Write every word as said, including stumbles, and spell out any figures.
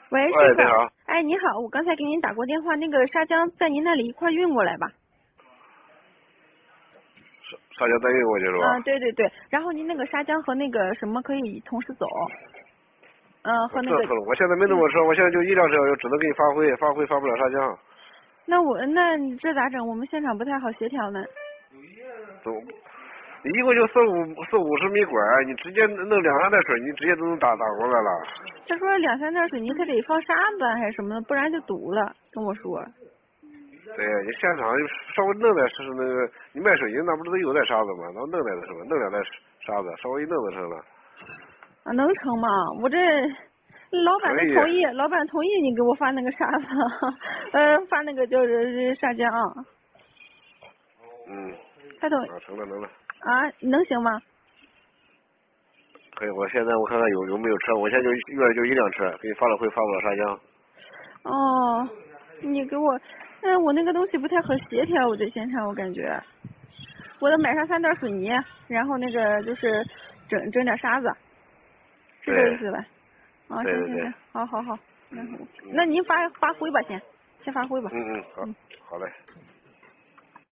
喂， 喂， 师傅。 你好。 哎，你好，我刚才给您打过电话，那个砂浆在您那里一块运过来吧。 沙沙江代运过去是吧？ 嗯，对对对。然后您那个砂浆和那个什么可以同时走。嗯，和那个。 这成了，我现在没那么车，我现在就一辆车，我只能给你发挥，发挥发不了砂浆。 那我那你这咋整？我们现场不太好协调呢。 走，你一共就四五四五十米管，你直接弄两三袋水泥，直接都能打打过来了。 他说两三袋水泥，他得放沙子还是什么的，不然就堵了。跟我说。 对，你现场就稍微弄点是那个，你卖水泥那不是都有袋沙子吗？然后弄点的是吧？弄两袋沙子，稍微一弄就成了。 啊，能成吗？我这老板可以。 都同意，老板同意你给我发那个沙子，呃，发那个就是砂浆啊。 嗯。 他同啊，成了，能了。 啊，能行吗？ 可以，我现在我看看有有没有车，我现在就院里就一辆车，给你发了会发不了砂浆。 哦，你给我，哎，我那个东西不太好协调，我在现场我感觉，我得买上三袋水泥，然后那个就是整整点沙子，是这意思吧？啊， 对对对。 行行行，好好好，那嗯。 那您发发挥吧先，先发挥吧。 嗯嗯，好， 嗯。 好嘞。